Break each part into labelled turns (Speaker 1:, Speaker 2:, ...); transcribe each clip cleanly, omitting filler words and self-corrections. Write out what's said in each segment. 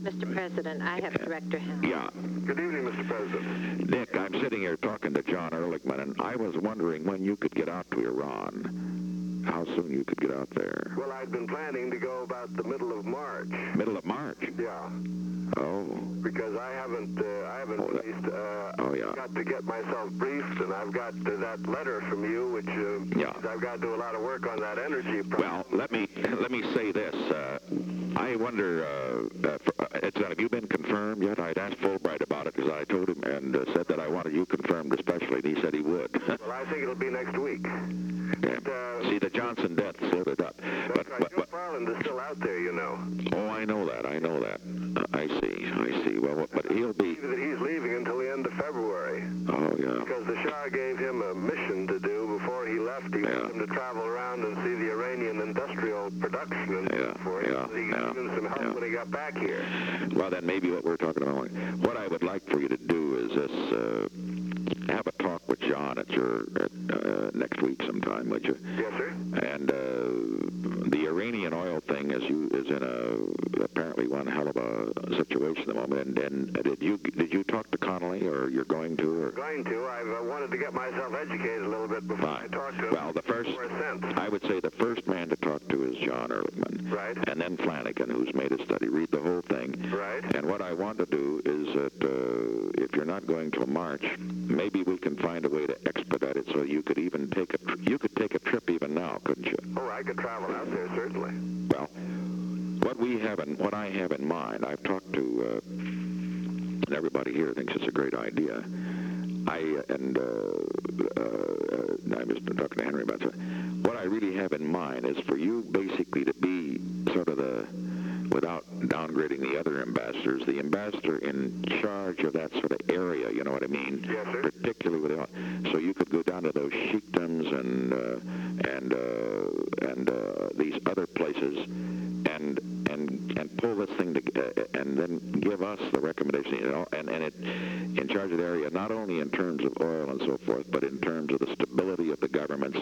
Speaker 1: Mr. President, I have Director Helm.
Speaker 2: Yeah.
Speaker 3: Good evening, Mr. President.
Speaker 2: Nick, I'm sitting here talking to John Ehrlichman, and I was wondering when you could get out to Iran. How soon you could get out there?
Speaker 3: Well, I'd been planning to go about the middle of March.
Speaker 2: Middle of March?
Speaker 3: Yeah.
Speaker 2: Oh.
Speaker 3: Because I haven't got to get myself briefed, and I've got that letter from you, which I've got to do a lot of work on that energy problem.
Speaker 2: Well, let me say this. I wonder, have you been confirmed yet? I'd asked Fulbright about it because I told him and said that I wanted you confirmed especially, and he said he would.
Speaker 3: Well, I think it'll be next week.
Speaker 2: Yeah. See, the Johnson death slowed it up.
Speaker 3: That's right. Joe Farland is still out there, you know.
Speaker 2: Oh, I know that. I see. Well, but he'll be...
Speaker 3: That he's leaving until the end of February.
Speaker 2: Oh, yeah.
Speaker 3: Because the Shah gave him a mission to do before he left. He wanted him to travel around and see the Iranian industrial production and so forth. He gave him some help when he got back here.
Speaker 2: Well, then maybe what we're talking about, what I would like for you to do is this... have a talk with John at your next week sometime, would you?
Speaker 3: Yes, sir.
Speaker 2: And the Iranian oil thing is in apparently one hell of a situation at the moment. And did you talk to Connolly, or you're going to? Or?
Speaker 3: Going to. I've wanted to get myself educated a little bit before I talk to him.
Speaker 2: Well, I would say the first man to talk to is John Ehrlichman.
Speaker 3: Right.
Speaker 2: And then Flanagan, who's made a study. Read the whole thing.
Speaker 3: Right.
Speaker 2: And what I want to do is that if you're not going till March, maybe we can find a way to expedite it so you could even take a trip even now, couldn't you?
Speaker 3: Oh, I could travel out there, certainly.
Speaker 2: Well, what I have in mind, I've talked to, and everybody here thinks it's a great idea. I'm just talking to Henry about it. What I really have in mind is for you basically to be sort of without downgrading the other ambassadors, the ambassador in charge of that sort of area, you know what I mean?
Speaker 3: Yes, sir.
Speaker 2: Particularly so you could go down to those sheikdoms and these other places and pull this thing and then give us the recommendation, you know, and it in charge of the area, not only in terms of oil and so forth, but in terms of the stability of the governments.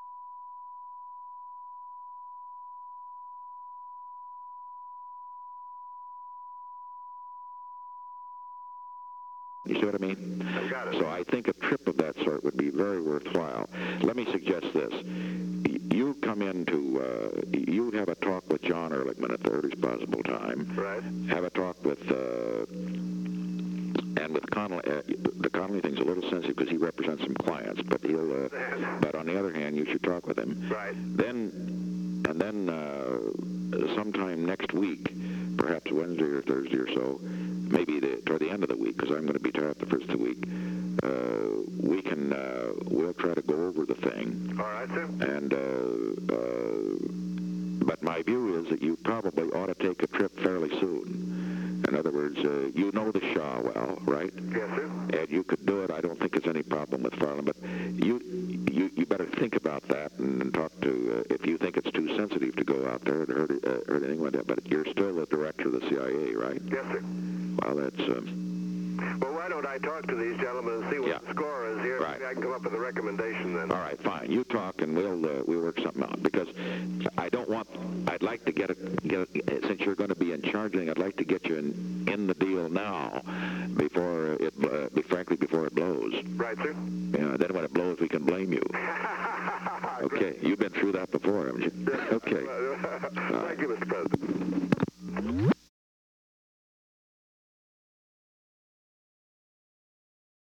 Speaker 2: You see what I mean?
Speaker 3: I've got it.
Speaker 2: So I think a trip of that sort would be very worthwhile. Let me suggest this. You come you have a talk with John Ehrlichman at the earliest possible time.
Speaker 3: Right.
Speaker 2: Have a talk with Connolly. The Connolly thing's a little sensitive because he represents some clients, but but on the other hand, you should talk with him.
Speaker 3: Right.
Speaker 2: Then sometime next week, perhaps Wednesday or Thursday or so, maybe toward the end of the week, because I'm going to be tired the first of the week, we'll try to go over the thing.
Speaker 3: All right, sir.
Speaker 2: And, but my view is that you probably ought to take a trip fairly soon. In other words, you know the Shah well, right?
Speaker 3: Yes, sir. And
Speaker 2: you could do it. I don't think there's any problem with Farland, but you better think about that and talk to, if you think it's too sensitive to go out there to hurt anyone like that, but you're still the director of the CIA, right?
Speaker 3: Yes, sir.
Speaker 2: Well, that's...
Speaker 3: Well, why don't I talk to these gentlemen and see what the score is here?
Speaker 2: Right.
Speaker 3: Maybe I can come up with a recommendation then.
Speaker 2: All right, fine. You talk and we'll work something out, because I'd like to get since you're going to be in charge, I'd like to get you in the deal now before it blows.
Speaker 3: Right, sir.
Speaker 2: Yeah, then when it blows, we can blame you. Okay, you've been through that before, haven't you? Okay.
Speaker 3: Thank you, Mr. President.